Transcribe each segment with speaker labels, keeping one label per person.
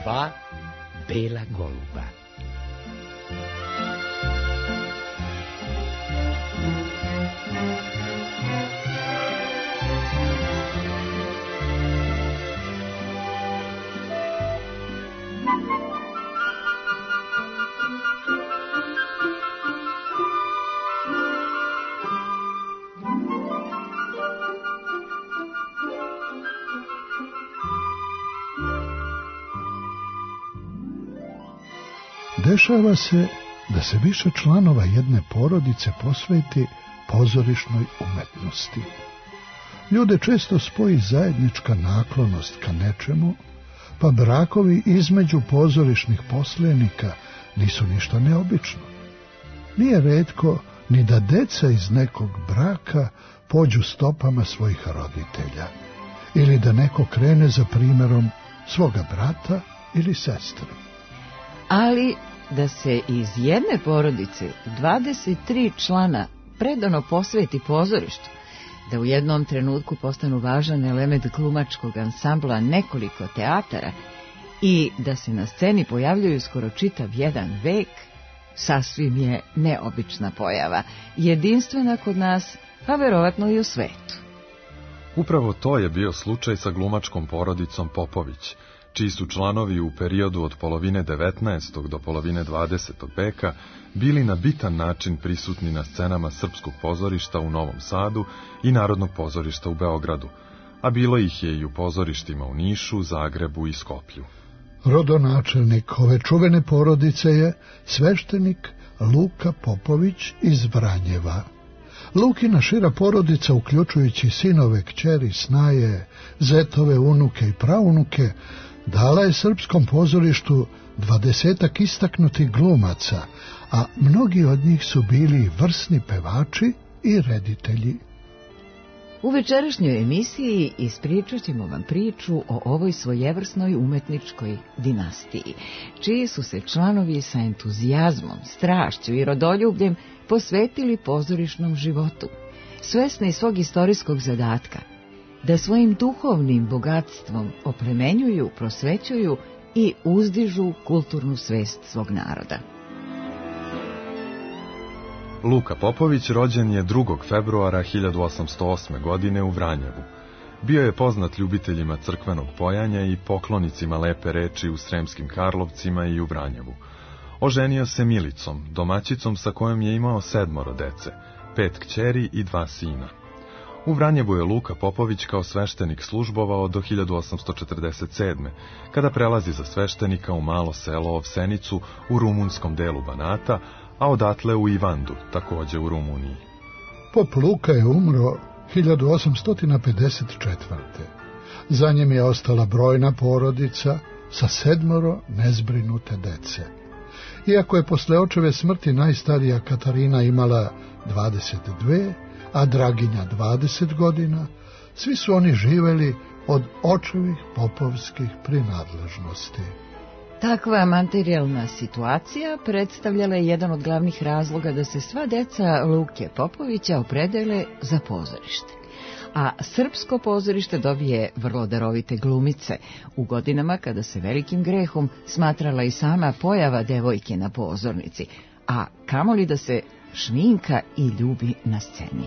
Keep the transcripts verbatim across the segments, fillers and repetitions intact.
Speaker 1: dva bela goluba.
Speaker 2: Dešava se da se više članova jedne porodice posveti pozorišnoj umetnosti. Ljude često spoji zajednička naklonost ka nečemu, pa brakovi između pozorišnih poslenika nisu ništa neobično. Nije retko ni da deca iz nekog braka pođu stopama svojih roditelja, ili da neko krene za primjerom svoga brata ili sestre.
Speaker 3: Ali da se iz jedne porodice dvadeset tri člana predano posveti pozorištu, da u jednom trenutku postanu važan element glumačkog ansambla nekoliko teatara i da se na sceni pojavljuju skoro čitav jedan vek, sasvim je neobična pojava, jedinstvena kod nas, a verovatno i u svetu.
Speaker 4: Upravo to je bio slučaj sa glumačkom porodicom Popović, čiji su članovi u periodu od polovine devetnaestog do polovine dvadesetog veka bili na bitan način prisutni na scenama srpskog pozorišta u Novom Sadu i Narodnog pozorišta u Beogradu, a bilo ih je i u pozorištima u Nišu, Zagrebu i Skoplju.
Speaker 2: Rodonačelnik ove čuvene porodice je sveštenik Luka Popović iz Vranjeva. Lukina šira porodica, uključujući sinove, kćeri, snaje, zetove, unuke i praunuke, dala je srpskom pozorištu dvadesetak istaknutih glumaca, a mnogi od njih su bili vrsni pevači i reditelji.
Speaker 3: U večerašnjoj emisiji ispričat ćemo vam priču o ovoj svojevrsnoj umetničkoj dinastiji, čiji su se članovi sa entuzijazmom, strašću i rodoljubljem posvetili pozorišnom životu, svesni svog istorijskog zadatka, da svojim duhovnim bogatstvom oplemenjuju, prosvećuju i uzdižu kulturnu svest svog naroda.
Speaker 4: Luka Popović rođen je drugog februara hiljadu osamsto osme. godine u Vranjevu. Bio je poznat ljubiteljima crkvenog pojanja i poklonicima lepe reči u Sremskim Karlovcima i u Vranjevu. Oženio se Milicom, domaćicom sa kojom je imao sedmoro dece, pet kćeri i dva sina. U Vranjevu je Luka Popović kao sveštenik službovao do hiljadu osamsto četrdeset sedme. kada prelazi za sveštenika u malo selo Ovsenicu u rumunskom delu Banata, a odatle u Ivandu, takođe u Rumuniji.
Speaker 2: Pop Luka je umro hiljadu osamsto pedeset četvrte. Za njim je ostala brojna porodica sa sedmoro nezbrinute dece. Iako je posle očeve smrti najstarija Katarina imala dvadeset dve, a Draginja dvadeset godina, svi su oni živeli od očevih popovskih prinadležnosti.
Speaker 3: Takva materijalna situacija predstavljala je jedan od glavnih razloga da se sva deca Luke Popovića opredele za pozorište. A srpsko pozorište dobije vrlo darovite glumice u godinama kada se velikim grehom smatrala i sama pojava devojke na pozornici, a kamoli da se šminka i ljubi na sceni.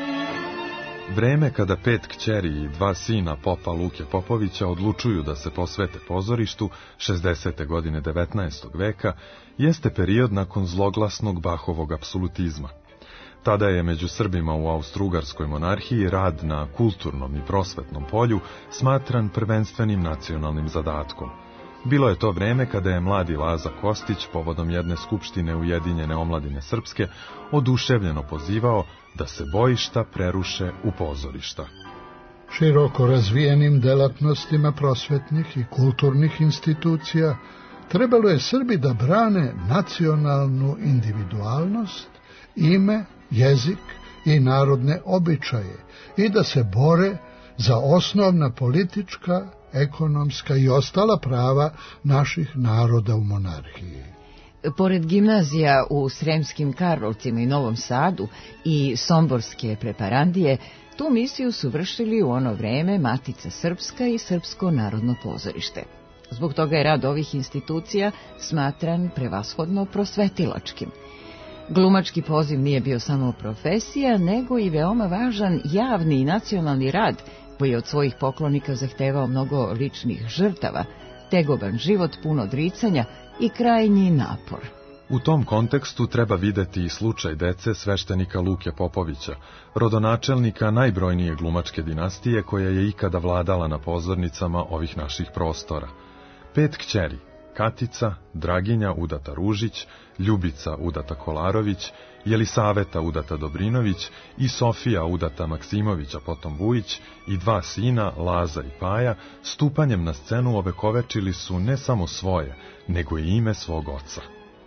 Speaker 4: Vreme kada pet kćeri i dva sina popa Luke Popovića odlučuju da se posvete pozorištu, šezdesete godine devetnaestog veka, jeste period nakon zloglasnog Bahovog apsolutizma. Tada je među Srbima u Austro-Ugarskoj monarhiji rad na kulturnom i prosvetnom polju smatran prvenstvenim nacionalnim zadatkom. Bilo je to vreme kada je mladi Laza Kostić povodom jedne skupštine Ujedinjene omladine srpske oduševljeno pozivao da se bojišta preruše u pozorišta.
Speaker 2: Široko razvijenim delatnostima prosvetnih i kulturnih institucija trebalo je Srbi da brane nacionalnu individualnost, ime, jezik i narodne običaje i da se bore za osnovna politička, ekonomska i ostala prava naših naroda u monarhiji.
Speaker 3: Pored gimnazija u Sremskim Karlovcima i Novom Sadu i Somborske preparandije, tu misiju su vršili u ono vreme Matica Srpska i Srpsko narodno pozorište. Zbog toga je rad ovih institucija smatran prevashodno prosvetilačkim. Glumački poziv nije bio samo profesija, nego i veoma važan javni i nacionalni rad, koji je od svojih poklonika zahtevao mnogo ličnih žrtava, tegoban život pun odricanja i krajnji napor.
Speaker 4: U tom kontekstu treba videti i slučaj dece sveštenika Luke Popovića, rodonačelnika najbrojnije glumačke dinastije koja je ikada vladala na pozornicama ovih naših prostora. Pet kćeri, Katica, Draginja udata Ružić, Ljubica udata Kolarović, Jelisaveta udata Dobrinović i Sofija udata Maksimović, a potom Vujić, i dva sina, Laza i Paja, stupanjem na scenu ovekovečili su ne samo svoje, nego i ime svog oca.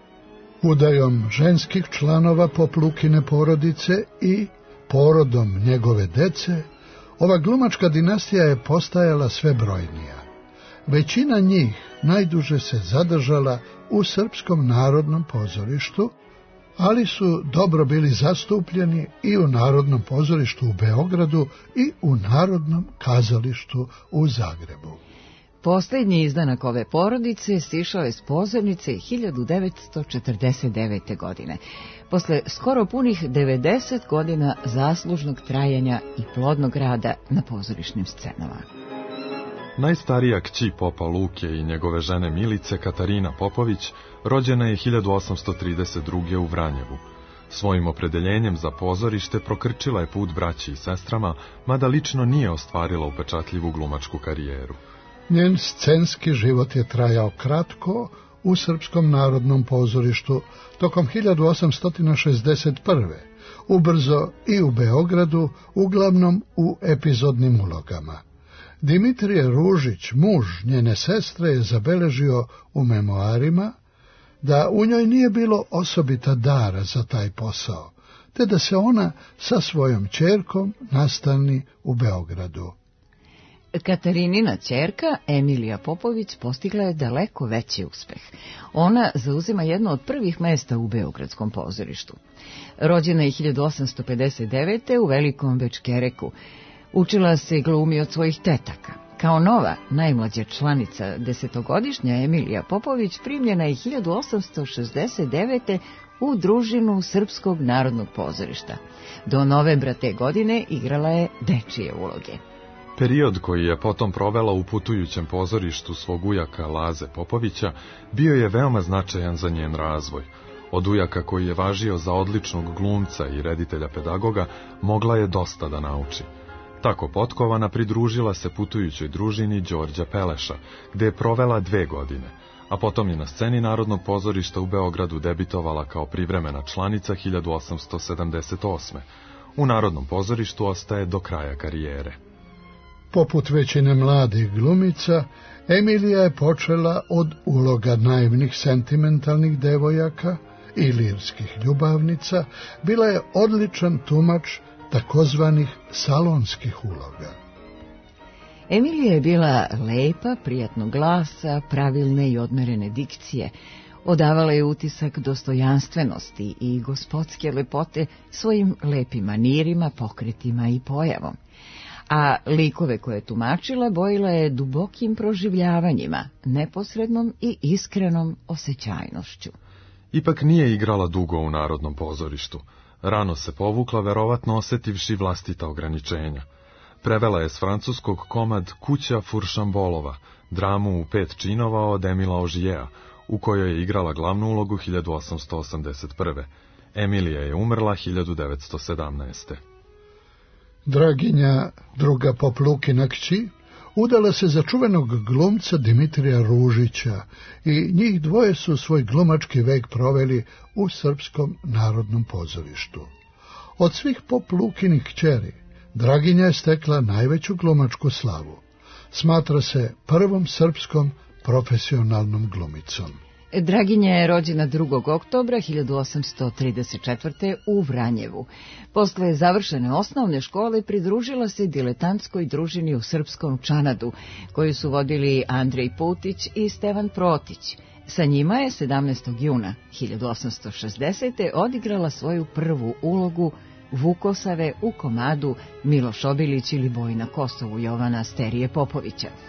Speaker 2: Udajom ženskih članova Pop Lukine porodice i porodom njegove dece, ova glumačka dinastija je postajala sve brojnija. Većina njih najduže se zadržala u Srpskom narodnom pozorištu, ali su dobro bili zastupljeni i u Narodnom pozorištu u Beogradu i u Narodnom kazalištu u Zagrebu.
Speaker 3: Posljednji izdanak ove porodice sišao je s pozornice hiljadu devetsto četrdeset devete. godine, posle skoro punih devedeset godina zaslužnog trajanja i plodnog rada na pozorišnim scenama.
Speaker 4: Najstarija kći popa Luke i njegove žene Milice, Katarina Popović, rođena je hiljadu osamsto trideset druge. u Vranjevu. Svojim opredeljenjem za pozorište prokrčila je put braći i sestrama, mada lično nije ostvarila upečatljivu glumačku karijeru.
Speaker 2: Njen scenski život je trajao kratko u Srpskom narodnom pozorištu tokom hiljadu osamsto šezdeset prve. ubrzo i u Beogradu, uglavnom u epizodnim ulogama. Dimitrije Ružić, muž njene sestre, je zabeležio u memoarima da u njoj nije bilo osobita dara za taj posao, te da se ona sa svojom ćerkom nastani u Beogradu.
Speaker 3: Katarinina ćerka, Emilija Popović, postigla je daleko veći uspeh. Ona zauzima jedno od prvih mesta u Beogradskom pozorištu. Rođena je hiljadu osamsto pedeset devete. u Velikom Bečkereku. Učila se glumi od svojih tetaka. Kao nova, najmlađa članica, desetogodišnja Emilija Popović primljena je hiljadu osamsto šezdeset devete. u družinu Srpskog narodnog pozorišta. Do novembra te godine igrala je dečije uloge.
Speaker 4: Period koji je potom provela u putujućem pozorištu svog ujaka Laze Popovića bio je veoma značajan za njen razvoj. Od ujaka koji je važio za odličnog glumca i reditelja pedagoga, mogla je dosta da nauči. Tako potkovana pridružila se putujućoj družini Đorđa Peleša, gde je provela dve godine, a potom je na sceni Narodnog pozorišta u Beogradu debitovala kao privremena članica hiljadu osamsto sedamdeset osme. U Narodnom pozorištu ostaje do kraja karijere.
Speaker 2: Poput većine mladih glumica, Emilija je počela od uloga naivnih sentimentalnih devojaka i lirskih ljubavnica, bila je odličan tumač takozvanih salonskih uloga.
Speaker 3: Emilija je bila lepa, prijatnog glasa, pravilne i odmerene dikcije. Odavala je utisak dostojanstvenosti i gospodske lepote svojim lepim manirima, pokretima i pojavom. A likove koje je tumačila bojila je dubokim proživljavanjima, neposrednom i iskrenom osjećajnošću.
Speaker 4: Ipak nije igrala dugo u Narodnom pozorištu. Rano se povukla, verovatno osetivši vlastita ograničenja. Prevela je s francuskog komad Kuća Furšambolova, dramu u pet činova od Emila Ožijea, u kojoj je igrala glavnu ulogu hiljadu osamsto osamdeset prve. Emilija je umrla hiljadu devetsto sedamnaeste.
Speaker 2: Draginja, druga Pop Lukina kći, udala se za čuvenog glumca Dimitrija Ružića i njih dvoje su svoj glumački vek proveli u Srpskom narodnom pozorištu. Od svih Pop Lukinih kćeri, Draginja je stekla najveću glumačku slavu. Smatra se prvom srpskom profesionalnom glumicom.
Speaker 3: Draginja je rođena drugog oktobra hiljadu osamsto trideset četvrte. u Vranjevu. Posle završene osnovne škole pridružila se diletantskoj družini u Srpskom Čanadu, koju su vodili Andrej Putić i Stevan Protić. Sa njima je sedamnaestog juna hiljadu osamsto šezdesete. odigrala svoju prvu ulogu Vukosave u komadu Miloš Obilić ili Boj na Kosovu Jovana Sterije Popovića.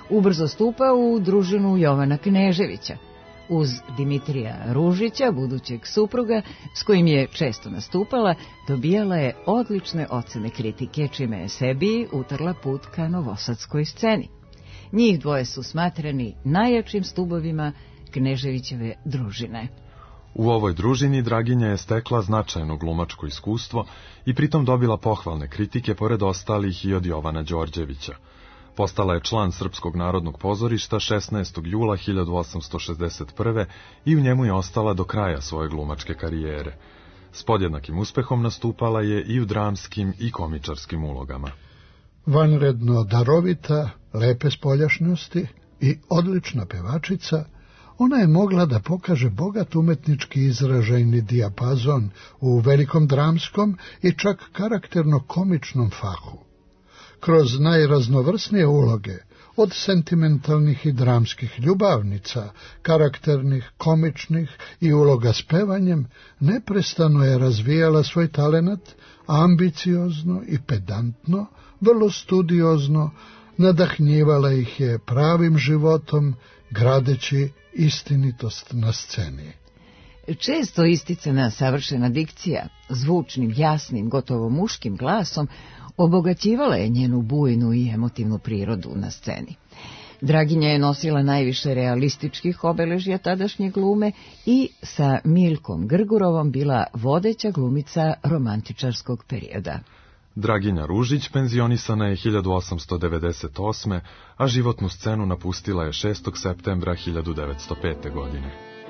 Speaker 3: ubrzo stupao u družinu Jovana Kneževića. Uz Dimitrija Ružića, budućeg supruga, s kojim je često nastupala, dobijala je odlične ocene kritike, čime je sebi utrla put ka novosadskoj sceni. Njih dvoje su smatrani najjačim stubovima Kneževićeve družine.
Speaker 4: U ovoj družini Draginja je stekla značajno glumačko iskustvo i pritom dobila pohvalne kritike pored ostalih i od Jovana Đorđevića. Postala je član Srpskog narodnog pozorišta šesnaestog jula hiljadu osamsto šezdeset prve. i u njemu je ostala do kraja svoje glumačke karijere. S podjednakim uspehom nastupala je i u dramskim i komičarskim ulogama.
Speaker 2: Vanredno darovita, lepe spoljašnjosti i odlična pevačica, ona je mogla da pokaže bogat umetnički izražajni dijapazon u velikom dramskom i čak karakterno komičnom fahu. Kroz najraznovrsnije uloge, od sentimentalnih i dramskih ljubavnica, karakternih, komičnih i uloga s pevanjem, neprestano je razvijala svoj talenat, ambiciozno i pedantno, vrlo studiozno, nadahnjivala ih je pravim životom, gradeći istinitost na sceni.
Speaker 3: Često isticana savršena dikcija, zvučnim, jasnim, gotovo muškim glasom, obogaćivala je njenu bujnu i emotivnu prirodu na sceni. Draginja je nosila najviše realističkih obeležja tadašnje glume i sa Milkom Grgurovom bila vodeća glumica romantičarskog perioda.
Speaker 4: Draginja Ružić penzionisana je hiljadu osamsto devedeset osme. a životnu scenu napustila je šestog septembra hiljadu devetsto pete. godine.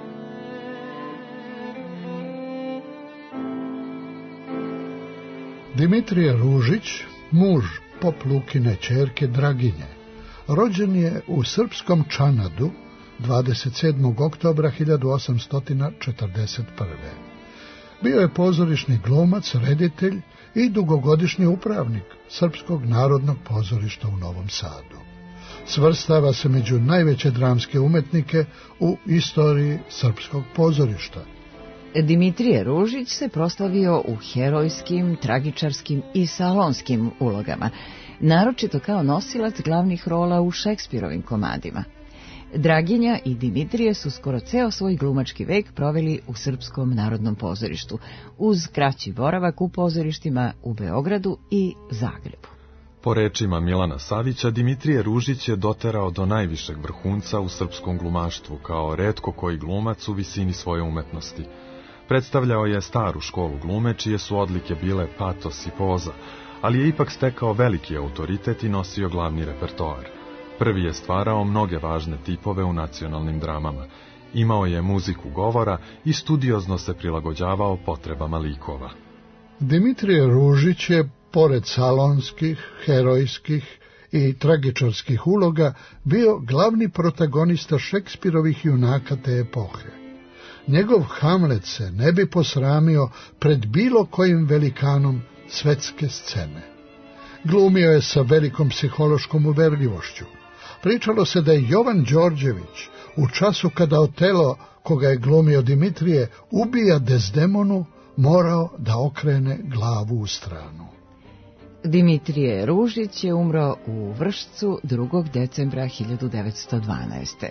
Speaker 2: Dimitrije Ružić, muž pop Lukine ćerke Draginje, rođen je u srpskom Čanadu dvadeset sedmog oktobra hiljadu osamsto četrdeset prve. Bio je pozorišni glumac, reditelj i dugogodišnji upravnik Srpskog narodnog pozorišta u Novom Sadu. Svrstava se među najveće dramske umetnike u istoriji srpskog pozorišta.
Speaker 3: Dimitrije Ružić se proslavio u herojskim, tragičarskim i salonskim ulogama, naročito kao nosilac glavnih rola u Šekspirovim komadima. Draginja i Dimitrije su skoro ceo svoj glumački vek proveli u Srpskom narodnom pozorištu, uz kraći boravak u pozorištima u Beogradu i Zagrebu.
Speaker 4: Po rečima Milana Savića, Dimitrije Ružić je doterao do najvišeg vrhunca u srpskom glumaštvu, kao retko koji glumac u visini svoje umetnosti. Predstavljao je staru školu glume, čije su odlike bile patos i poza, ali je ipak stekao veliki autoritet i nosio glavni repertoar. Prvi je stvarao mnoge važne tipove u nacionalnim dramama. Imao je muziku govora i studiozno se prilagođavao potrebama likova.
Speaker 2: Dimitrije Ružić je, pored salonskih, herojskih i tragičarskih uloga, bio glavni protagonista Šekspirovih junaka te epohe. Njegov Hamlet se ne bi posramio pred bilo kojim velikanom svetske scene. Glumio je sa velikom psihološkom uverljivošću. Pričalo se da je Jovan Đorđević, u času kada Otelo, koga je glumio Dimitrije, ubija Dezdemonu, morao da okrene glavu u stranu.
Speaker 3: Dimitrije Ružić je umro u Vršcu drugog decembra hiljadu devetsto dvanaeste.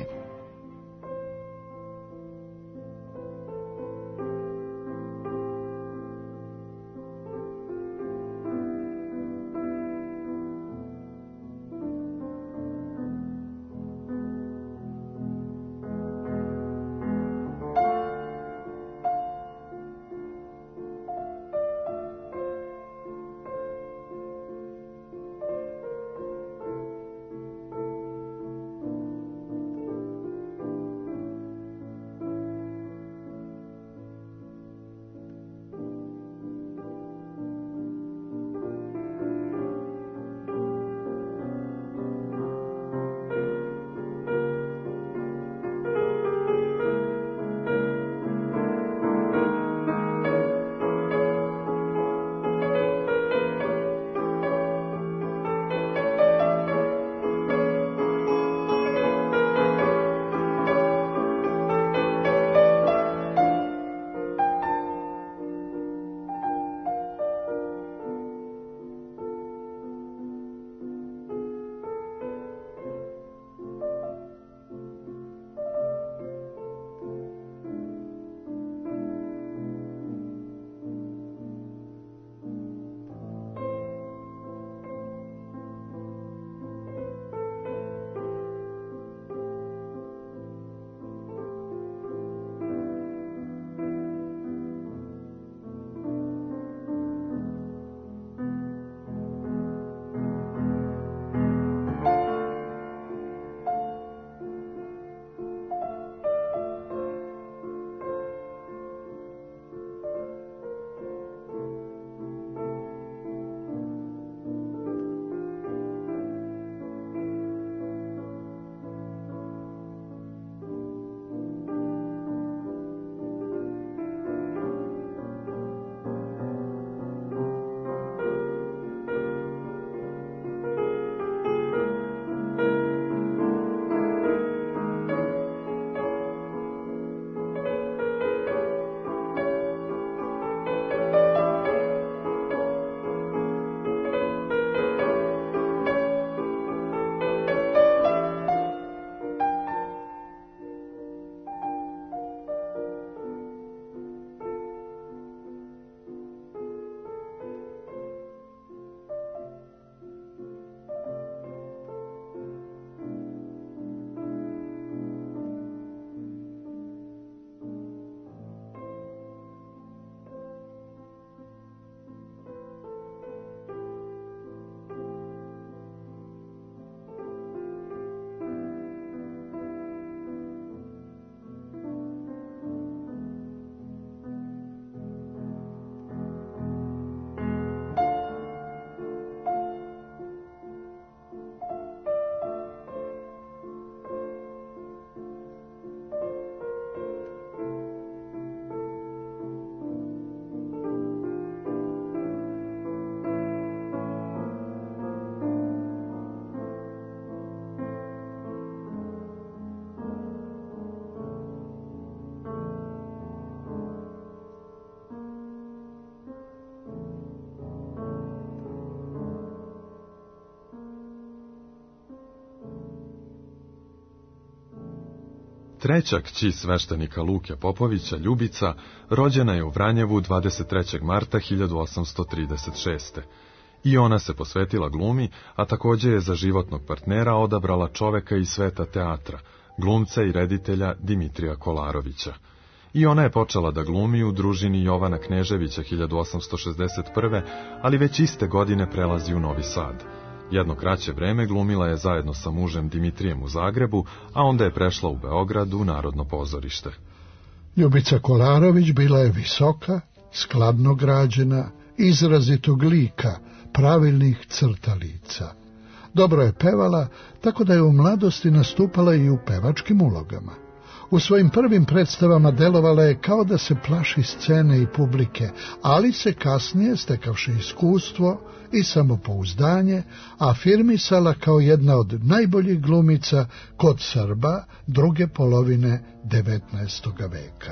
Speaker 4: Treća kći sveštenika Luke Popovića, Ljubica, rođena je u Vranjevu dvadeset trećeg marta hiljadu osamsto trideset šeste. I ona se posvetila glumi, a takođe je za životnog partnera odabrala čoveka iz sveta teatra, glumca i reditelja Dimitrija Kolarovića. I ona je počela da glumi u družini Jovana Kneževića hiljadu osamsto šezdeset prve. ali već iste godine prelazi u Novi Sad. Jedno kraće vreme glumila je zajedno sa mužem Dimitrijem u Zagrebu, a onda je prešla u Beograd u Narodno pozorište.
Speaker 2: Ljubica Kolarović bila je visoka, skladno građena, izrazitog lika, pravilnih crta lica. Dobro je pevala, tako da je u mladosti nastupala i u pevačkim ulogama. U svojim prvim predstavama delovala je kao da se plaši scene i publike, ali se kasnije, stekavši iskustvo i samopouzdanje, afirmisala kao jedna od najboljih glumica kod Srba druge polovine devetnaestoga veka.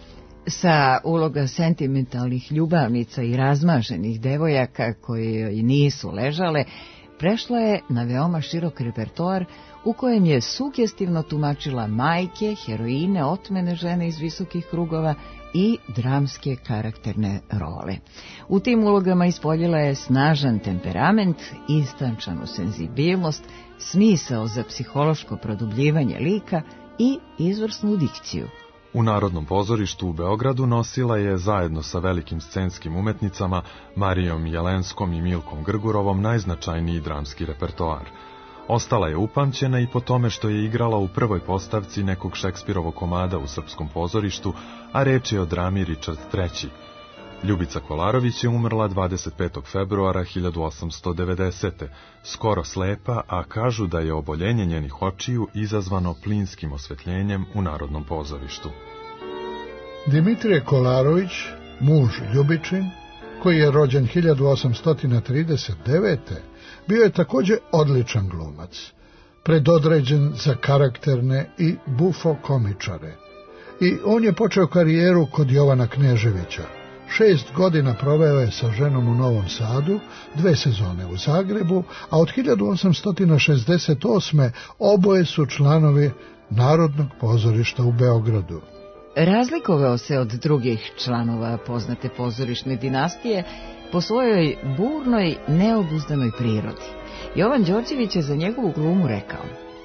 Speaker 3: Sa uloga sentimentalnih ljubavnica i razmaženih devojaka koje joj nisu ležale, prešla je na veoma širok repertoar u kojem je sugestivno tumačila majke, heroine, otmene žene iz visokih krugova i dramske karakterne role. U tim ulogama ispoljila je snažan temperament, istančanu senzibilnost, smisao za psihološko produbljivanje lika i izvrsnu dikciju.
Speaker 4: U Narodnom pozorištu u Beogradu nosila je zajedno sa velikim scenskim umetnicama Marijom Jelenskom i Milkom Grgurovom najznačajniji dramski repertoar. Ostala je upamćena i po tome što je igrala u prvoj postavci nekog Šekspirovog komada u srpskom pozorištu, a reč je o drami Ričard treći. Ljubica Kolarović je umrla dvadeset petog februara hiljadu osamsto devedesete. skoro slepa, a kažu da je oboljenje njenih očiju izazvano plinskim osvetljenjem u Narodnom pozorištu.
Speaker 2: Dimitrije Kolarović, muž Ljubičin, koji je rođen hiljadu osamsto trideset devete. bio je također odličan glumac, predodređen za karakterne i bufo komičare. I on je počeo karijeru kod Jovana Kneževića. Šest godina proveo je sa ženom u Novom Sadu, dve sezone u Zagrebu, a od hiljadu osamsto šezdeset osme. oboje su članovi Narodnog pozorišta u Beogradu.
Speaker 3: Razlikovao se od drugih članova poznate pozorišne dinastije po svojoj burnoj, neobuzdanoj prirodi. Jovan Đorđević je za njegovu glumu rekao: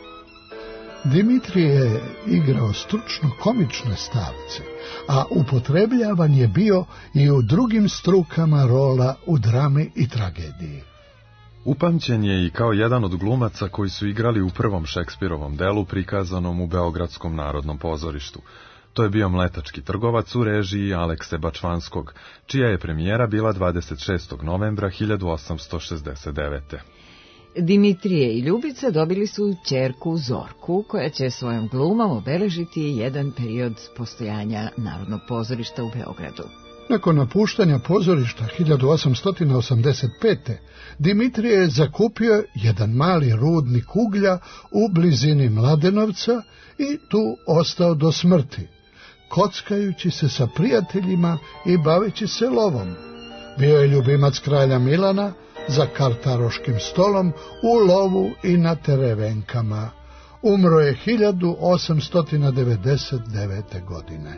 Speaker 2: Dimitrije je igrao stručno komične stavce, a upotrebljavan je bio i u drugim strukama rola u drami i tragediji.
Speaker 4: Upamćen je i kao jedan od glumaca koji su igrali u prvom Šekspirovom delu prikazanom u Beogradskom Narodnom pozorištu. To je bio mletački trgovac u režiji Alekse Bačvanskog, čija je premijera bila dvadeset šestog novembra hiljadu osamsto šezdeset devete.
Speaker 3: Dimitrije i Ljubica dobili su ćerku Zorku, koja će svojom glumom obeležiti jedan period postojanja Narodnog pozorišta u Beogradu.
Speaker 2: Nakon napuštanja pozorišta hiljadu osamsto osamdeset pete. Dimitrije je zakupio jedan mali rudnik uglja u blizini Mladenovca i tu ostao do smrti, kockajući se sa prijateljima i baveći se lovom. Bio je ljubimac kralja Milana, za kartaroškim stolom, u lovu i na terevenkama. Umro je hiljadu osamsto devedeset devete. godine.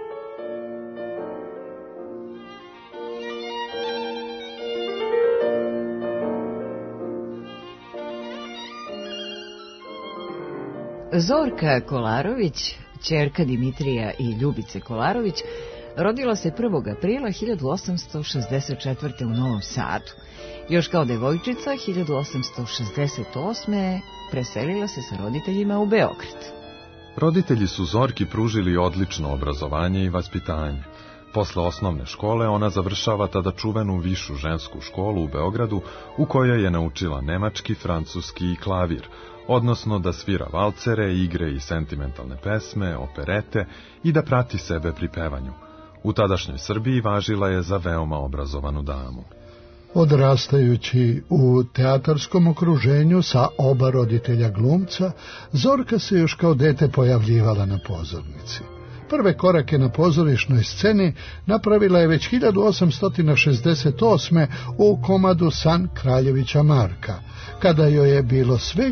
Speaker 3: Zorka Kolarović, ćerka Dimitrija i Ljubice Kolarović, rodila se prvog aprila hiljadu osamsto šezdeset četvrte. u Novom Sadu. Još kao devojčica hiljadu osamsto šezdeset osme. preselila se sa roditeljima u Beograd.
Speaker 4: Roditelji su Zorki pružili odlično obrazovanje i vaspitanje. Posle osnovne škole ona završava tada čuvenu višu žensku školu u Beogradu, u kojoj je naučila nemački, francuski i klavir, odnosno da svira valcere, igre i sentimentalne pesme, operete i da prati sebe pri pevanju. U tadašnjoj Srbiji važila je za veoma obrazovanu damu.
Speaker 2: Odrastajući u teatarskom okruženju sa oba roditelja glumca, Zorka se još kao dete pojavljivala na pozornici. Prve korake na pozorišnoj sceni napravila je već hiljadu osamsto šezdeset osme. u komadu San Kraljevića Marka, kada joj je bilo svega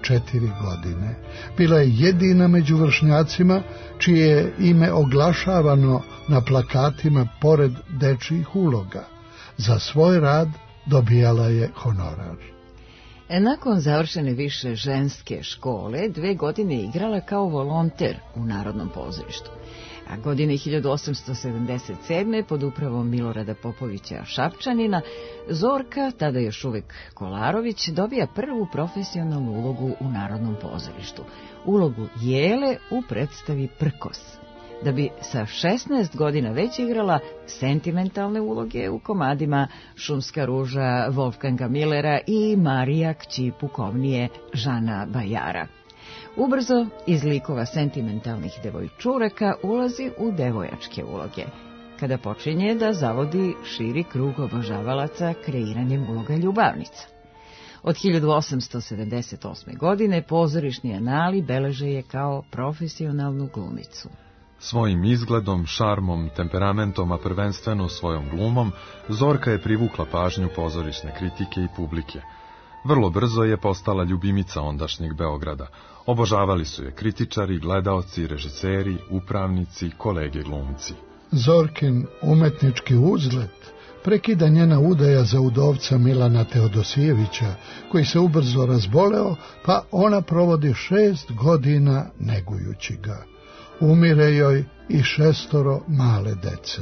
Speaker 2: četiri godine. Bila je jedina među vršnjacima čije je ime oglašavano na plakatima pored dečjih uloga. Za svoj rad dobijala je honorar.
Speaker 3: Nakon završene više ženske škole, dve godine igrala kao volonter u Narodnom pozorištu. A godine hiljadu osamsto sedamdeset sedme pod upravom Milorada Popovića Šapčanina, Zorka, tada još uvek Kolarović, dobija prvu profesionalnu ulogu u Narodnom pozorištu. Ulogu Jele u predstavi Prkos. Da bi sa šesnaest godina već igrala sentimentalne uloge u komadima Šumska ruža Wolfganga Millera i Marija kći pukovnije Žana Bajara. Ubrzo iz likova sentimentalnih devojčuraka ulazi u devojačke uloge, kada počinje da zavodi širi krug obožavalaca kreiranjem uloga ljubavnica. Od hiljadu osamsto sedamdeset osme. godine pozorišni anali beleže je kao profesionalnu glumicu.
Speaker 4: Svojim izgledom, šarmom, temperamentom, a prvenstveno svojom glumom, Zorka je privukla pažnju pozorišne kritike i publike. Vrlo brzo je postala ljubimica ondašnjeg Beograda. Obožavali su je kritičari, gledaoci, režiseri, upravnici, kolege glumci.
Speaker 2: Zorkin umetnički uzlet prekida njena udaja za udovca Milana Teodosijevića, koji se ubrzo razboleo, pa ona provodi šest godina negujući ga. Umire joj i šestoro male dece.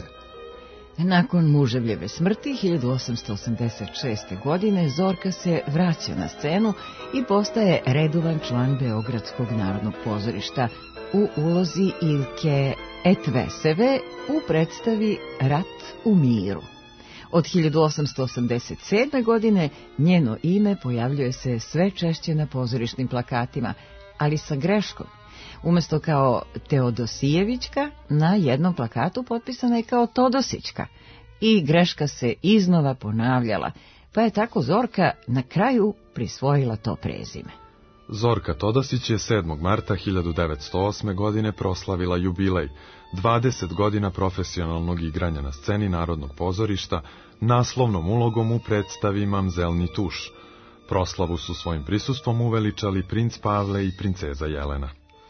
Speaker 3: Nakon muževljeve smrti hiljadu osamsto osamdeset šeste. godine Zorka se vraća na scenu i postaje redovan član Beogradskog narodnog pozorišta u ulozi Ilke Etveseve u predstavi Rat u miru. Od hiljadu osamsto osamdeset sedme. godine njeno ime pojavljuje se sve češće na pozorišnim plakatima, ali sa greškom. Umesto kao Teodosijevićka, na jednom plakatu potpisana je kao Todosićka i greška se iznova ponavljala, pa je tako Zorka na kraju prisvojila to prezime.
Speaker 4: Zorka Todosić je sedmog marta hiljadu devetsto osme. godine proslavila jubilej, dvadeset godina profesionalnog igranja na sceni Narodnog pozorišta, naslovnom ulogom u predstavi Mamzelni tuš. Proslavu su svojim prisustvom uveličali princ Pavle i princeza Jelena.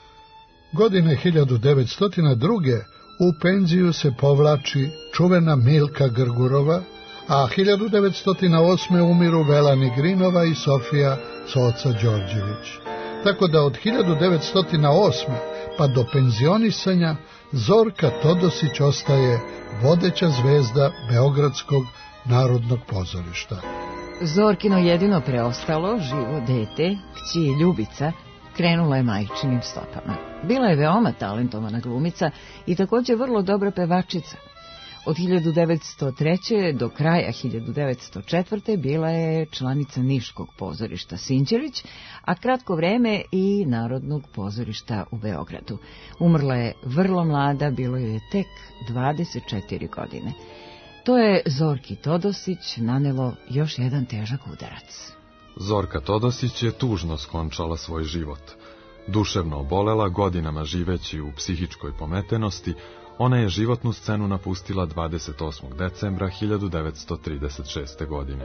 Speaker 2: Godine hiljadu devetsto druge. u penziju se povlači čuvena Milka Grgurova, a hiljadu devetsto osme. umiru Velani Grinova i Sofija Coca Đorđević. Tako da od hiljadu devetsto osme. pa do penzionisanja Zorka Todosić ostaje vodeća zvezda Beogradskog narodnog pozorišta.
Speaker 3: Zorkino jedino preostalo živo dete, kći Ljubica, krenula je majčinim stopama. Bila je veoma talentovana glumica i također vrlo dobra pevačica. Od hiljadu devetsto treće. do kraja hiljadu devetsto četvrte. bila je članica Niškog pozorišta Sinđelić, a kratko vreme i Narodnog pozorišta u Beogradu. Umrla je vrlo mlada, bilo joj je tek dvadeset četiri godine. To je Zorki Todosić nanelo još jedan težak udarac.
Speaker 4: Zorka Todosić je tužno skončala svoj život. Duševno obolela, godinama živeći u psihičkoj pometenosti, ona je životnu scenu napustila dvadeset osmog decembra hiljadu devetsto trideset šeste. godine.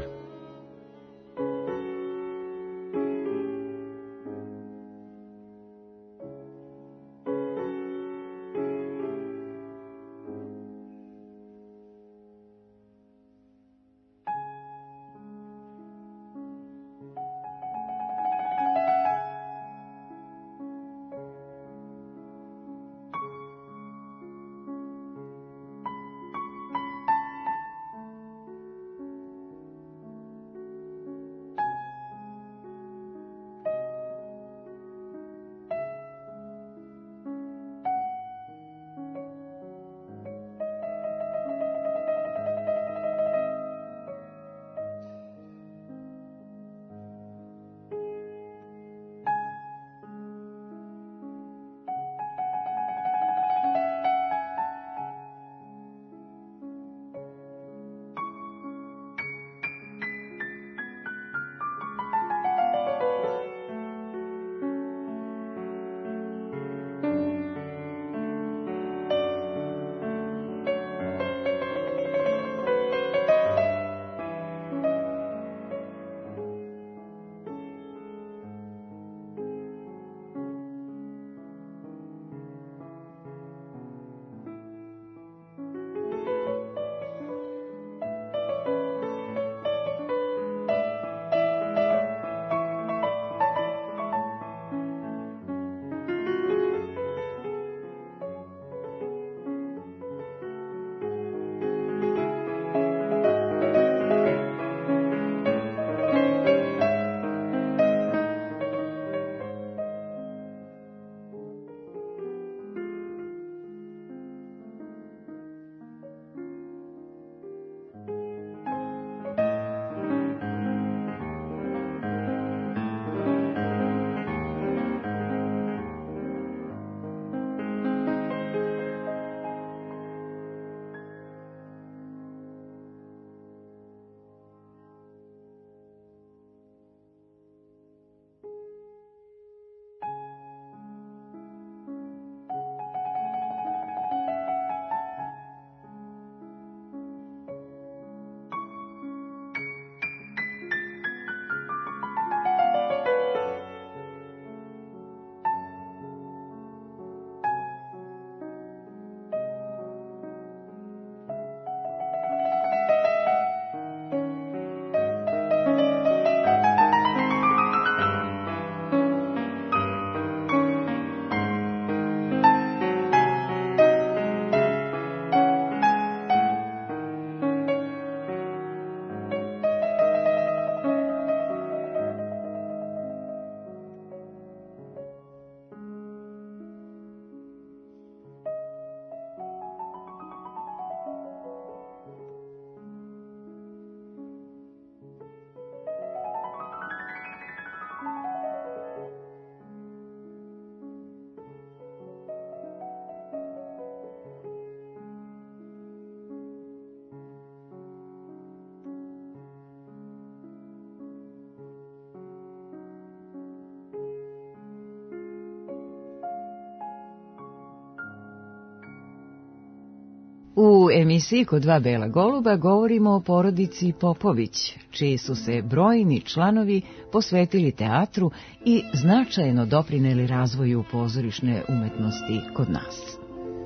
Speaker 3: U emisiji Kod dva bela goluba govorimo o porodici Popović, čiji su se brojni članovi posvetili teatru i značajno doprineli razvoju pozorišne umetnosti kod nas.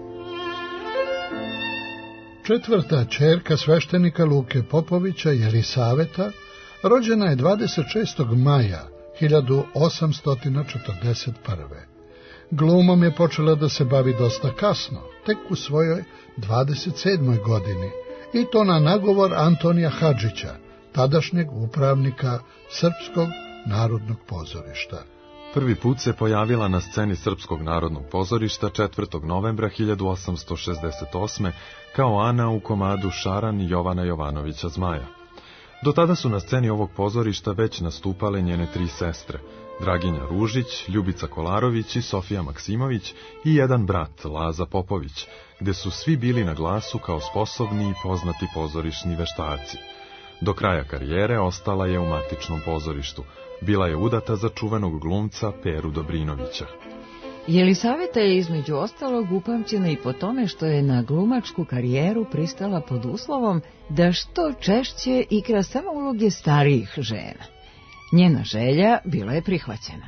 Speaker 2: Četvrta ćerka sveštenika Luke Popovića, Jelisaveta, rođena je dvadeset šestog maja hiljadu osamsto četrdeset prve. Glumom je počela da se bavi dosta kasno, tek u svojoj dvadeset sedmoj godini, i to na nagovor Antonija Hadžića, tadašnjeg upravnika Srpskog narodnog pozorišta.
Speaker 4: Prvi put se pojavila na sceni Srpskog narodnog pozorišta četvrtog novembra hiljadu osamsto šezdeset osme kao Ana u komadu Šaran Jovana Jovanovića Zmaja. Do tada su na sceni ovog pozorišta već nastupale njene tri sestre, Draginja Ružić, Ljubica Kolarović i Sofija Maksimović i jedan brat, Laza Popović, gde su svi bili na glasu kao sposobni i poznati pozorišni veštaci. Do kraja karijere ostala je u matičnom pozorištu. Bila je udata za čuvenog glumca Peru Dobrinovića.
Speaker 3: Jelisaveta je između ostalog upamćena i po tome što je na glumačku karijeru pristala pod uslovom da što češće igra samo uloge starijih žena. Njena želja bila je prihvaćena.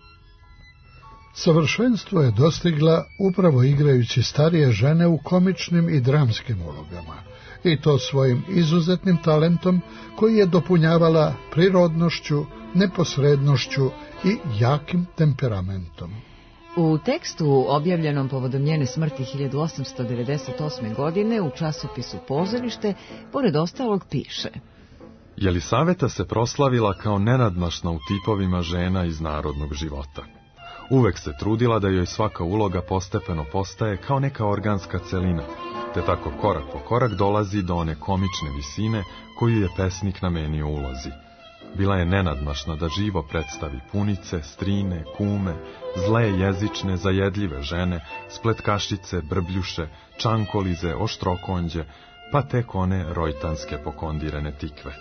Speaker 2: Savršenstvo je dostigla upravo igrajući starije žene u komičnim i dramskim ulogama, i to svojim izuzetnim talentom koji je dopunjavala prirodnošću, neposrednošću i jakim temperamentom.
Speaker 3: U tekstu objavljenom povodom njene smrti hiljadu osamsto devedeset osme. godine u časopisu Pozorište, pored ostalog piše:
Speaker 4: Jelisaveta se proslavila kao nenadmašna u tipovima žena iz narodnog života. Uvek se trudila da joj svaka uloga postepeno postaje kao neka organska celina, te tako korak po korak dolazi do one komične visine koju je pesnik namenio ulozi. Bila je nenadmašna da živo predstavi punice, strine, kume, zle jezične, zajedljive žene, spletkašice, brbljuše, čankolize, oštrokonđe, pa tek one rojtanske pokondirene tikve.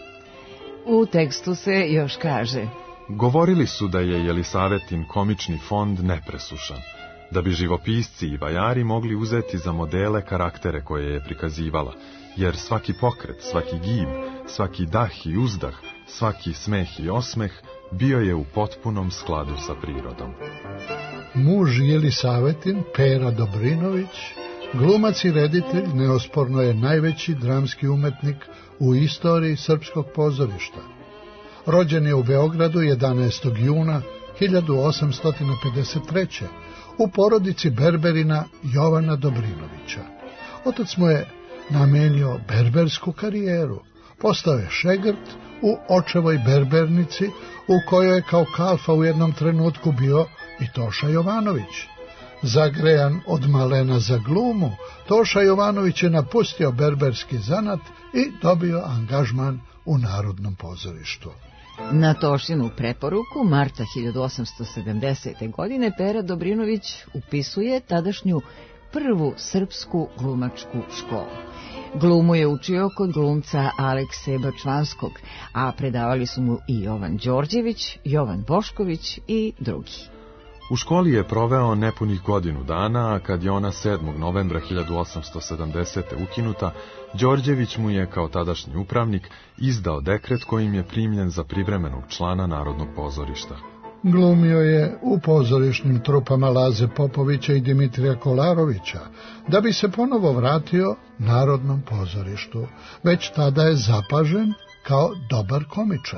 Speaker 3: U tekstu se još kaže:
Speaker 4: Govorili su da je Jelisavetin komični fond nepresušan, da bi živopisci i vajari mogli uzeti za modele karaktere koje je prikazivala, jer svaki pokret, svaki gib, svaki dah i uzdah, svaki smeh i osmeh bio je u potpunom skladu sa prirodom.
Speaker 2: Muž Jelisavetin, Pera Dobrinović, glumac i reditelj, neosporno je najveći dramski umetnik u istoriji srpskog pozorišta. Rođen je u Beogradu jedanaestog juna hiljadu osamsto pedeset treće. u porodici berberina Jovana Dobrinovića. Otac mu je namenio berbersku karijeru. Postao je šegrt u očevoj berbernici, u kojoj je kao kalfa u jednom trenutku bio i Toša Jovanović. Zagrejan od malena za glumu, Toša Jovanović je napustio berberski zanat i dobio angažman u Narodnom pozorištu.
Speaker 3: Na Tošinu preporuku marta hiljadu osamsto sedamdesete. godine Pera Dobrinović upisuje tadašnju prvu srpsku glumačku školu. Glumu je učio kod glumca Alekse Bačvanskog, a predavali su mu i Jovan Đorđević, Jovan Bošković i drugi.
Speaker 4: U školi je proveo nepunih godinu dana, a kad je ona sedmog novembra hiljadu osamsto sedamdesete. ukinuta, Đorđević mu je, kao tadašnji upravnik, izdao dekret kojim je primljen za privremenog člana Narodnog pozorišta.
Speaker 2: Glumio je u pozorišnim trupama Laze Popovića i Dimitrija Kolarovića, da bi se ponovo vratio Narodnom pozorištu. Već tada je zapažen kao dobar komičar.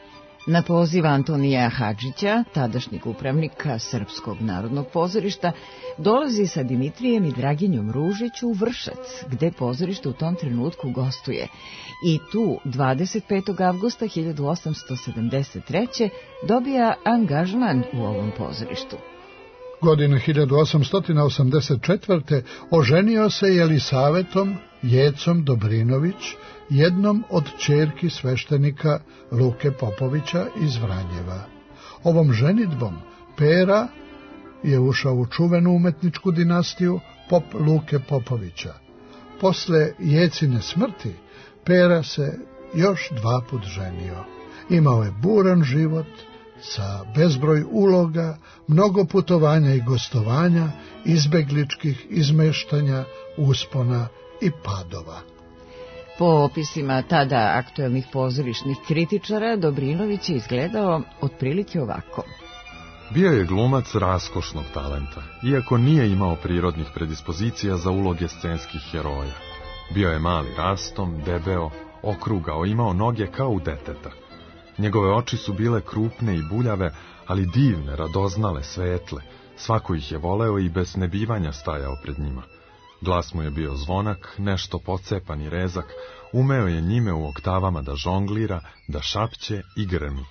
Speaker 3: Na poziv Antonija Hadžića, tadašnjeg upravnika Srpskog narodnog pozorišta, dolazi sa Dimitrijem i Draginjom Ružić u Vršac, gde pozorište u tom trenutku gostuje. I tu, dvadeset petog avgusta hiljadu osamsto sedamdeset treće. dobija angažman u ovom pozorištu.
Speaker 2: Godine hiljadu osamsto osamdeset četvrte. oženio se Jelisavetom Jecom Dobrinović, jednom od ćerki sveštenika Luke Popovića iz Vranjeva. Ovom ženidbom Pera je ušao u čuvenu umetničku dinastiju Pop Luke Popovića. Posle Jecine smrti Pera se još dva put ženio. Imao je buran život sa bezbroj uloga, mnogo putovanja i gostovanja, izbegličkih izmeštanja, uspona i padova.
Speaker 3: Po opisima tada aktuelnih pozorišnih kritičara, Dobrinović je izgledao otprilike ovako.
Speaker 4: Bio je glumac raskošnog talenta, iako nije imao prirodnih predispozicija za uloge scenskih heroja. Bio je mali rastom, debeo, okrugao, imao noge kao u deteta. Njegove oči su bile krupne i buljave, ali divne, radoznale, svetle. Svako ih je voleo i bez nebivanja stajao pred njima. Glas mu je bio zvonak, nešto pocepan i rezak, umeo je njime u oktavama da žonglira, da šapće i grmi.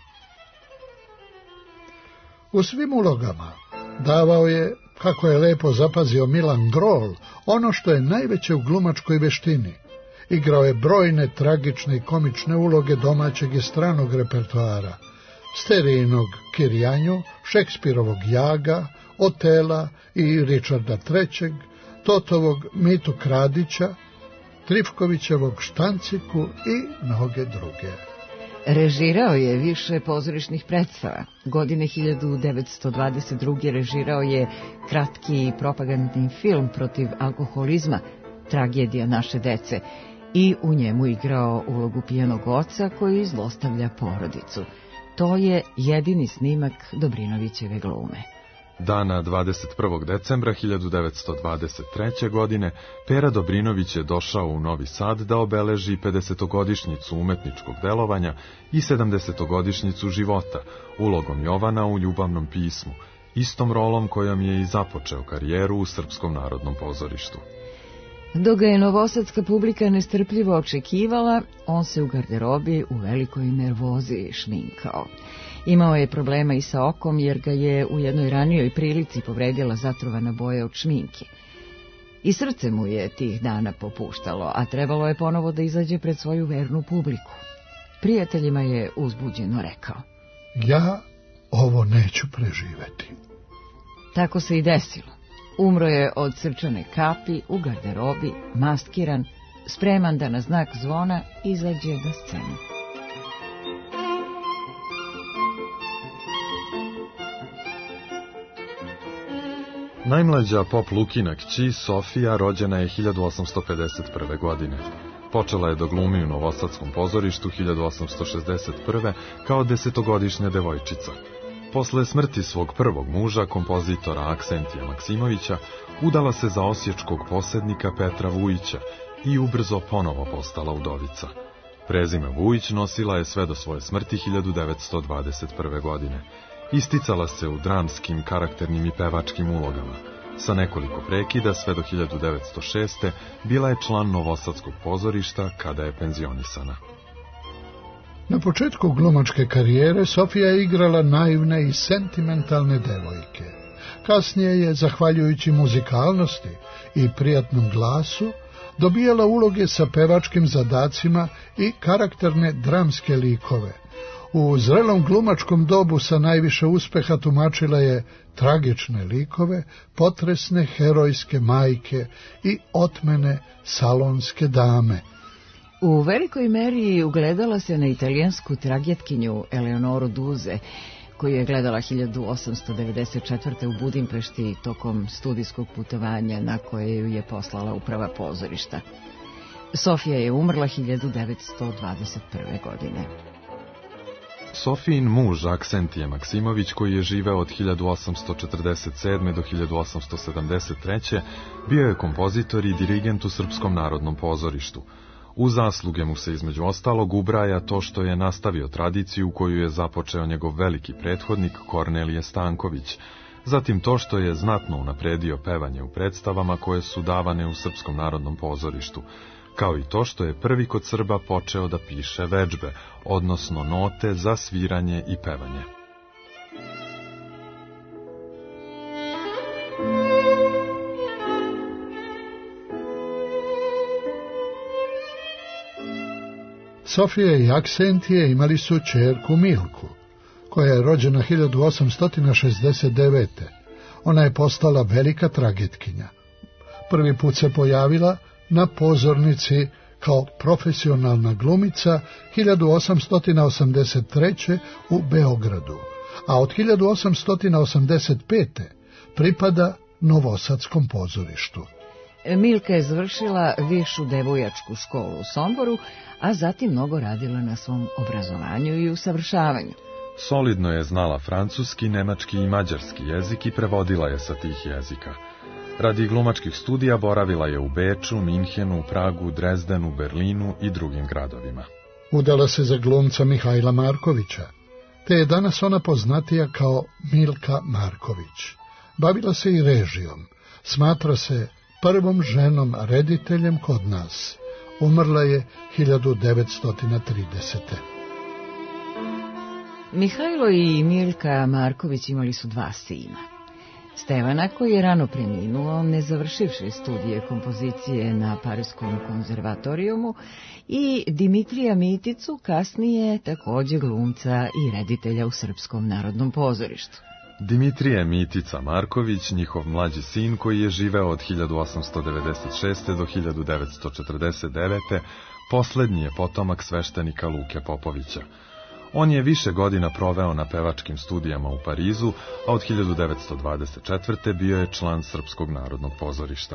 Speaker 2: U svim ulogama davao je, kako je lepo zapazio Milan Grol, ono što je najveće u glumačkoj veštini. Igrao je brojne tragične i komične uloge domaćeg i stranog repertoara, Sterijinog Kirjanju, Šekspirovog Jaga, Otela i Ričarda trećeg, Totovog Mitu Kradića, Trifkovićevog Štanciku i mnoge druge.
Speaker 3: Režirao je više pozorišnih predstava. Godine hiljadu devetsto dvadeset druge režirao je kratki propagandni film protiv alkoholizma, Tragedija naše dece, i u njemu igrao ulogu pijanog oca koji zlostavlja porodicu. To je jedini snimak Dobrinovićeve glume.
Speaker 4: Dana dvadeset prvog decembra hiljadu devetsto dvadeset treće. godine Pera Dobrinović je došao u Novi Sad da obeleži pedesetogodišnjicu umetničkog delovanja i sedamdesetogodišnjicu života ulogom Jovana u Ljubavnom pismu, istom rolom kojom je i započeo karijeru u Srpskom narodnom pozorištu.
Speaker 3: Dok ga je novosadska publika nestrpljivo očekivala, on se u garderobi u velikoj nervozi šminkao. Imao je problema i sa okom jer ga je u jednoj ranijoj prilici povredila zatrovana boja od šminke. I srce mu je tih dana popuštalo, a trebalo je ponovo da izađe pred svoju vernu publiku. Prijateljima je uzbuđeno rekao:
Speaker 2: ja ovo neću preživeti.
Speaker 3: Tako se i desilo. Umro je od srčane kapi u garderobi, maskiran, spreman da na znak zvona izađe na scenu.
Speaker 4: Najmlađa pop Lukina kći, Sofija, rođena je hiljadu osamsto pedeset prve. godine. Počela je da glumi u Novosadskom pozorištu hiljadu osamsto šezdeset prve. kao desetogodišnja devojčica. Posle smrti svog prvog muža, kompozitora Aksentija Maksimovića, udala se za osječkog posednika Petra Vujića i ubrzo ponovo postala udovica. Prezime Vujić nosila je sve do svoje smrti hiljadu devetsto dvadeset prve. godine. Isticala se u dramskim, karakternim i pevačkim ulogama. Sa nekoliko prekida sve do hiljadu devetsto šeste. bila je član Novosadskog pozorišta kada je penzionisana.
Speaker 2: Na početku glumačke karijere Sofija je igrala naivne i sentimentalne devojke. Kasnije je, zahvaljujući muzikalnosti i prijatnom glasu, dobijala uloge sa pevačkim zadacima i karakterne dramske likove. U zrelom glumačkom dobu sa najviše uspeha tumačila je tragične likove, potresne herojske majke i otmene salonske dame.
Speaker 3: U velikoj meri ugledala se na italijansku tragetkinju Eleonoru Duze, koju je gledala hiljadu osamsto devedeset četvrte. u Budimpešti tokom studijskog putovanja na koje ju je poslala uprava pozorišta. Sofija je umrla hiljadu devetsto dvadeset prve. godine.
Speaker 4: Sofijin muž Aksentije Maksimović, koji je živeo od hiljadu osamsto četrdeset sedme. do hiljadu osamsto sedamdeset treće. bio je kompozitor i dirigent u Srpskom narodnom pozorištu. U zasluge mu se između ostalog ubraja to što je nastavio tradiciju koju je započeo njegov veliki prethodnik Kornelije Stanković, zatim to što je znatno unapredio pevanje u predstavama koje su davane u Srpskom narodnom pozorištu, kao i to što je prvi kod Srba počeo da piše vedžbe, odnosno note za sviranje i pevanje.
Speaker 2: Sofija i Aksentije imali su ćerku Milku, koja je rođena hiljadu osamsto šezdeset devete. Ona je postala velika tragetkinja. Prvi put se pojavila na pozornici kao profesionalna glumica hiljadu osamsto osamdeset treće. u Beogradu, a od hiljadu osamsto osamdeset pete. pripada Novosadskom pozorištu.
Speaker 3: Milka je završila višu devojačku školu u Somboru, a zatim mnogo radila na svom obrazovanju i usavršavanju.
Speaker 4: Solidno je znala francuski, nemački i mađarski jezik i prevodila je sa tih jezika. Radi glumačkih studija boravila je u Beču, Minhenu, Pragu, Drezdenu, Berlinu i drugim gradovima.
Speaker 2: Udala se za glumca Mihajla Markovića, te je danas ona poznatija kao Milka Marković. Bavila se i režijom, smatra se prvom ženom rediteljem kod nas. Umrla je hiljadu devetsto tridesete.
Speaker 3: Mihajlo i Milka Marković imali su dva sina. Stevana, koji je rano preminuo, ne završivši studije kompozicije na Pariskom konzervatorijumu, i Dimitrija Miticu, kasnije također glumca i reditelja u Srpskom narodnom pozorištu.
Speaker 4: Dimitrije Mitica Marković, njihov mlađi sin, koji je živeo od hiljadu osamsto devedeset šeste. do hiljadu devetsto četrdeset devete. Poslednji je potomak sveštenika Luke Popovića. On je više godina proveo na pevačkim studijama u Parizu, a od hiljadu devetsto dvadeset četvrte. bio je član Srpskog narodnog pozorišta.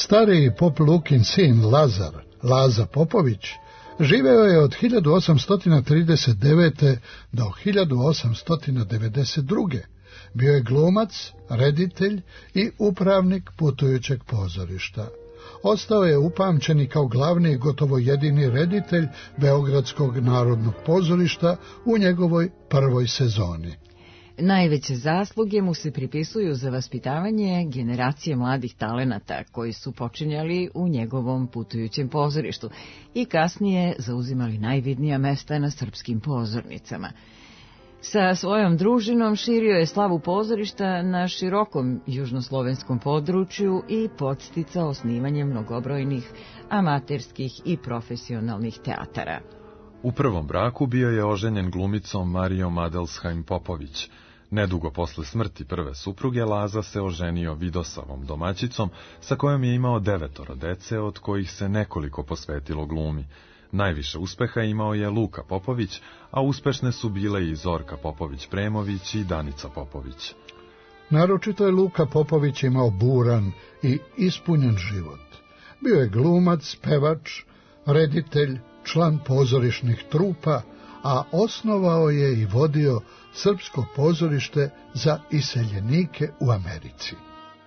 Speaker 2: Stariji pop Lukin sin Lazar, Laza Popović, živeo je od hiljadu osamsto trideset devete do hiljadu osamsto devedeset druge. Bio je glumac, reditelj i upravnik putujućeg pozorišta. Ostao je upamćen kao glavni i gotovo jedini reditelj Beogradskog narodnog pozorišta u njegovoj prvoj sezoni.
Speaker 3: Najveće zasluge mu se pripisuju za vaspitavanje generacije mladih talenata koji su počinjali u njegovom putujućem pozorištu i kasnije zauzimali najvidnija mesta na srpskim pozornicama. Sa svojom družinom širio je slavu pozorišta na širokom južnoslovenskom području i podsticao osnivanje mnogobrojnih amaterskih i profesionalnih teatara.
Speaker 4: U prvom braku bio je oženjen glumicom Marijom Adelsheim Popović. Nedugo posle smrti prve supruge Laza se oženio Vidosavom domaćicom sa kojom je imao devetoro dece, od kojih se nekoliko posvetilo glumi. Najviše uspeha imao je Luka Popović, a uspešne su bile i Zorka Popović-Premović i Danica Popović.
Speaker 2: Naročito je Luka Popović imao buran i ispunjen život. Bio je glumac, pevač, reditelj, član pozorišnih trupa, a osnovao je i vodio srpsko pozorište za iseljenike u Americi.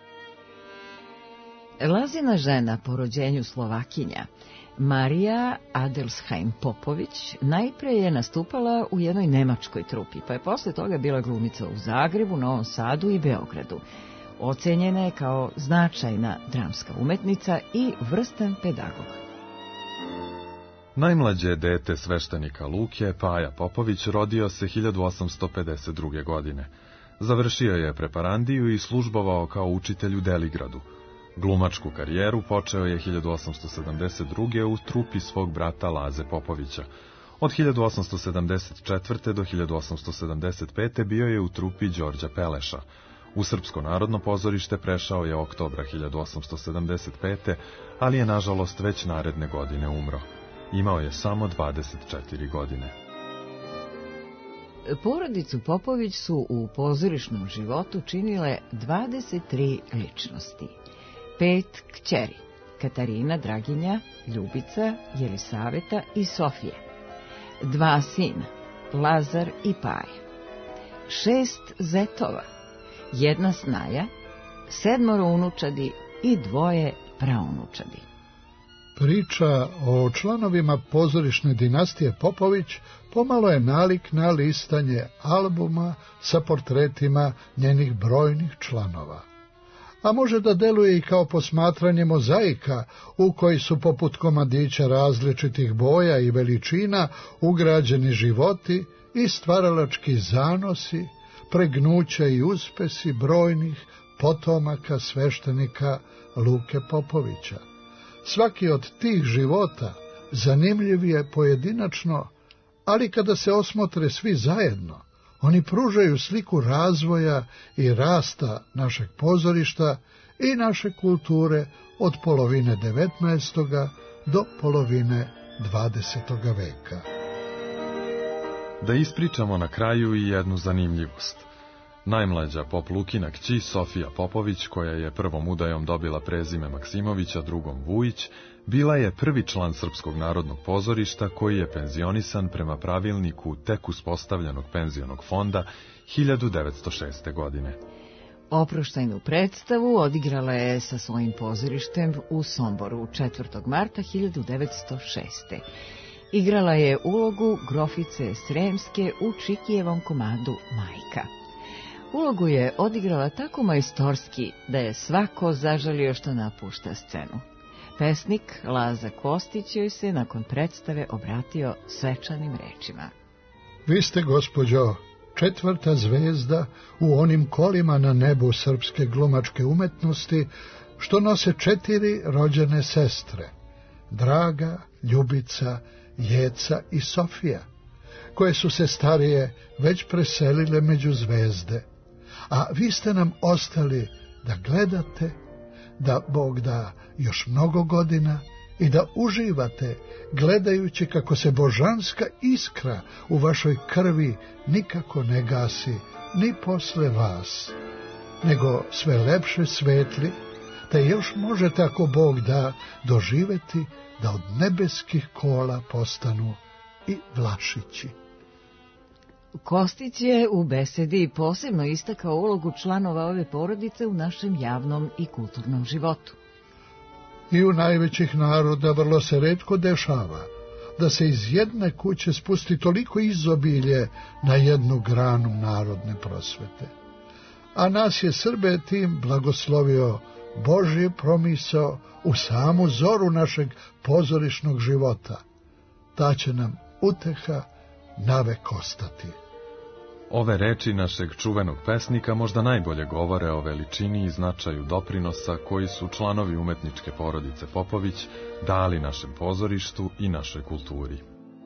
Speaker 3: Lazina žena po rođenju Slovakinja, Marija Adelsheim Popović, najpre je nastupala u jednoj nemačkoj trupi, pa je posle toga bila glumica u Zagrebu, Novom Sadu i Beogradu. Ocenjena je kao značajna dramska umetnica i vrstan pedagog.
Speaker 4: Najmlađe dete sveštenika Luke, Paja Popović, rodio se hiljadu osamsto pedeset druge. godine. Završio je preparandiju i službovao kao učitelj u Deligradu. Glumačku karijeru počeo je hiljadu osamsto sedamdeset druge. u trupi svog brata Laze Popovića. Od hiljadu osamsto sedamdeset četvrte. do hiljadu osamsto sedamdeset pete. bio je u trupi Đorđa Peleša. U Srpsko narodno pozorište prešao je oktobra hiljadu osamsto sedamdeset pete. ali je nažalost već naredne godine umro. Imao je samo dvadeset četiri godine.
Speaker 3: Porodicu Popović su u pozorišnom životu činile dvadeset tri ličnosti. Pet kćeri, Katarina, Draginja, Ljubica, Jelisaveta i Sofije. Dva sina, Lazar i Paja. Šest zetova, jedna snaja, sedmoro unučadi i dvoje praunučadi.
Speaker 2: Priča o članovima pozorišne dinastije Popović pomalo je nalik na listanje albuma sa portretima njenih brojnih članova. A može da deluje i kao posmatranje mozaika u koji su poput komadića različitih boja i veličina ugrađeni životi i stvaralački zanosi, pregnuća i uspesi brojnih potomaka sveštenika Luke Popovića. Svaki od tih života zanimljiv je pojedinačno, ali kada se osmotre svi zajedno, oni pružaju sliku razvoja i rasta našeg pozorišta i naše kulture od polovine devetnaestoga do polovine dvadesetoga veka.
Speaker 4: Da ispričamo na kraju i jednu zanimljivost. Najmlađa pop Lukina kći Sofija Popović, koja je prvom udajom dobila prezime Maksimović, a drugom Vujić, bila je prvi član Srpskog narodnog pozorišta koji je penzionisan prema pravilniku tek uspostavljenog penzionog fonda hiljadu devetsto šeste. godine.
Speaker 3: Oproštajnu predstavu odigrala je sa svojim pozorištem u Somboru četvrtog marta hiljadu devetsto šeste. Igrala je ulogu grofice Sremske u Čikijevom komadu Majka. Ulogu je odigrala tako majstorski da je svako zažalio što napušta scenu. Pesnik Laza Kostić joj se nakon predstave obratio svečanim rečima.
Speaker 2: Vi ste, gospođo, četvrta zvezda u onim kolima na nebu srpske glumačke umetnosti, što nose četiri rođene sestre, Draga, Ljubica, Jeca i Sofija, koje su se starije već preselile među zvezde, a vi ste nam ostali da gledate, da Bog da još mnogo godina i da uživate gledajući kako se božanska iskra u vašoj krvi nikako ne gasi ni posle vas, nego sve lepše svetli, te još možete, ako Bog da, doživeti da od nebeskih kola postanu i Vlašići.
Speaker 3: Kostić je u besedi posebno istakao ulogu članova ove porodice u našem javnom i kulturnom životu.
Speaker 2: I u najvećih naroda vrlo se retko dešava da se iz jedne kuće spusti toliko izobilje na jednu granu narodne prosvete. A nas je Srbe tim blagoslovio Božji promisao u samu zoru našeg pozorišnog života. Ta će nam uteha navek ostati.
Speaker 4: Ove reči našeg čuvenog pesnika možda najbolje govore o veličini i značaju doprinosa koji su članovi umetničke porodice Popović dali našem pozorištu i našoj kulturi.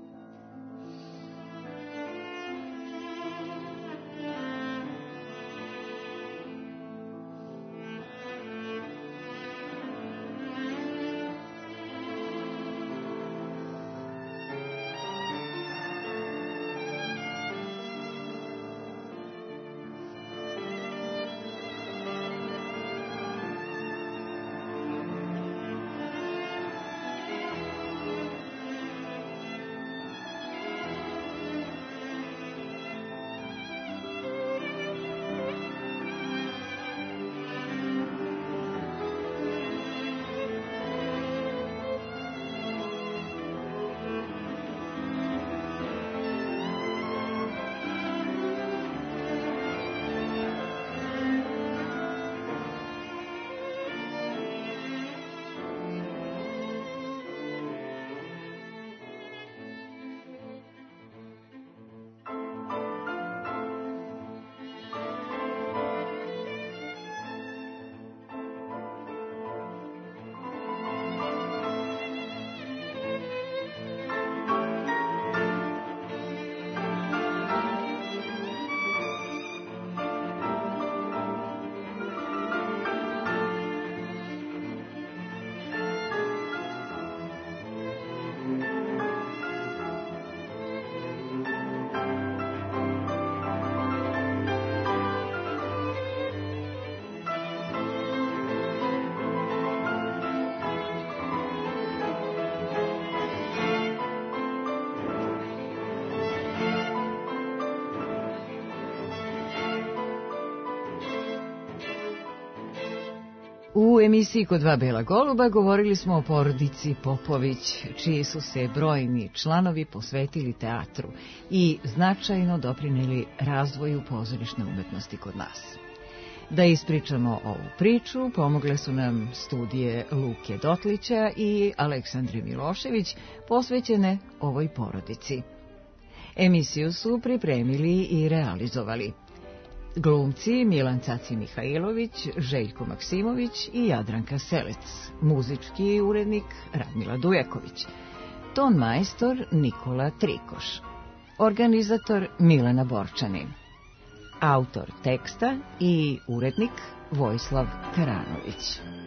Speaker 3: U emisiji Kod dva bela goluba govorili smo o porodici Popović, čiji su se brojni članovi posvetili teatru i značajno doprineli razvoju pozorišne umetnosti kod nas. Da ispričamo ovu priču, pomogle su nam studije Luke Dotlića i Aleksandre Milošević, posvećene ovoj porodici. Emisiju su pripremili i realizovali glumci Milan Caci Mihajlović, Željko Maksimović i Jadranka Selec, muzički urednik Radmila Dujaković, ton majstor Nikola Trikoš, organizator Milena Borčanin, autor teksta i urednik Vojislav Karanović.